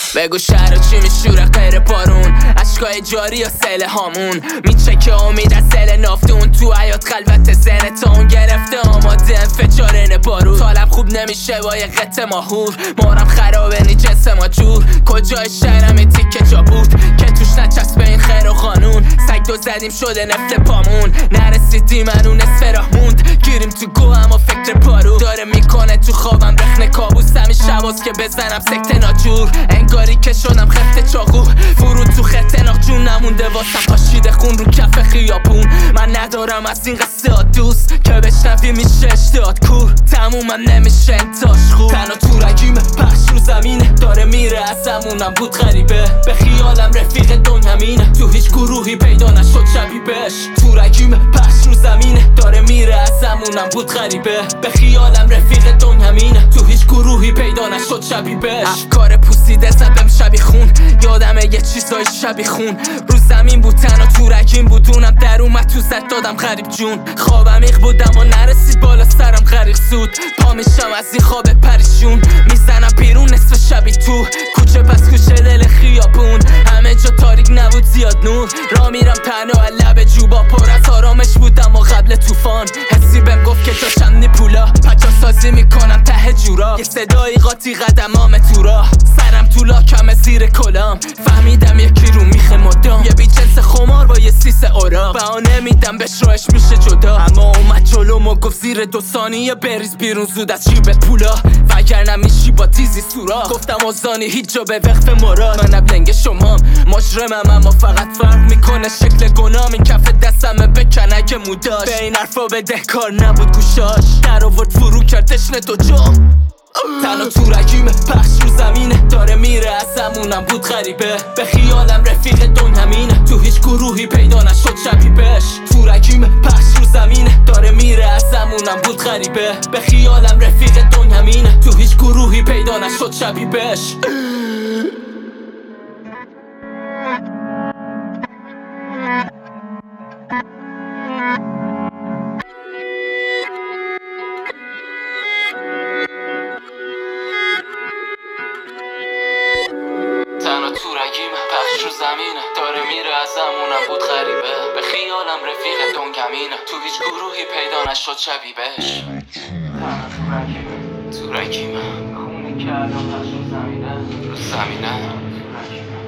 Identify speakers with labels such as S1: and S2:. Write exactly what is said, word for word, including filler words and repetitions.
S1: بگو شهر چی میشوره غیر بارون، عشقای جاری یا سیل هامون میچه که امید از سیل نافتون تو حیات خلوت زنه تا اون گرفته آماده انفجارن بارون. طالب خوب نمیشه با یه قطع ماهور، مارم خرابه نی جنس ما جور. کجای شهرم یه تیکه جا بود که توش نچسبه این خیر و قانون. سگ دو زدیم شده نفت پامون، نرسیدیم منو نصف راه موند. گیریم تو گو اما فکر پارو داره میکنه تو خوابم رخنه کابوس. همین شباز که بزنم سکته ناجور، انگاری که شدم خفت چاقو. فرود تو خط ناق جون نمونده واسم پاشیده خون رو کف خیابون. من ندارم از این قصه دوست که بشنوی میشه اشتهات کور. تمومم نمیشه انتاش خوب، تنها تو رگیم پخش رو زمینه داره میره از همونم بود غریبه. به خیالم رفیق دنیامینه تو هیچ گروهی پیدا نشد شبیهش. تو رگیم پخش رو زمینه داره میره از همونم بود غریبه. به خیالم رفیق دنیامینه تو هیچ گروهی پیدا نشد شبیهش. افکار پوسیده زدم شبی خون، یادمه یه چیزای شبی خون. رو زمین بود تنها تو رگیم بودونم در اومد تو زد دادم غریب جون. خوابم ایق بودم و نرسید بالا سرم غریق سود. پا میشم از این خواب پریشون، میزنم بیرون نصف شبی تو کوچه پس کوچه دل خیابون. همه جا تاریک نبود زیاد نور، را میرم تنها لب جوبا پر از آرامش بودم و قبل طوفان. حسی بهم گفت که جاشم نیپولا پجا سازی میکنم ته جورا. یه صدایی قاطی قدمام تو راه، سرم تو لاکم زیر کلام. فهمیدم یکی رو میخه مدام، یه بی جنس خمار با یه سیس اورا. بهانه میدم بهش راهش میشه جدا، اما اومد جلوم و گفت زیر دو ثانیه بریز بیرون زود از جیب پولا، وگرنه میشی با تیزی سوراخ. گفتم آزانی هیچ جا به وقف مراد، منم لنگ شمام مجرمم اما فقط فرق میکنه شکل گنام. این کف دستمه بکن اگه موداش، به این حرفا بدهکار نبود گوشاش. در آورد فرو کرد تشنه تو جام، تنها تو رگیم پخش رو زمینه داره میره از همونم بود غریبه. به خیالم رفیق دنیامینه تو هیچ گروهی پیدا نشد شبیهش. تو رگیم پخش رو زمینه داره میره از همونم بود غریبه. به خیالم رفیق دنیامینه تو هیچ گروهی پیدا نشد شبیهش. تنها تو رگیم پخش رو زمینه داره میره از همونم بود غریبه. به خیالم رفیق دنیامینه تو هیچ گروهی پیدا نشد شبیهش. تنها تو رگیم تو رگیم خونی که الان پخش رو زمینه رو زمینه.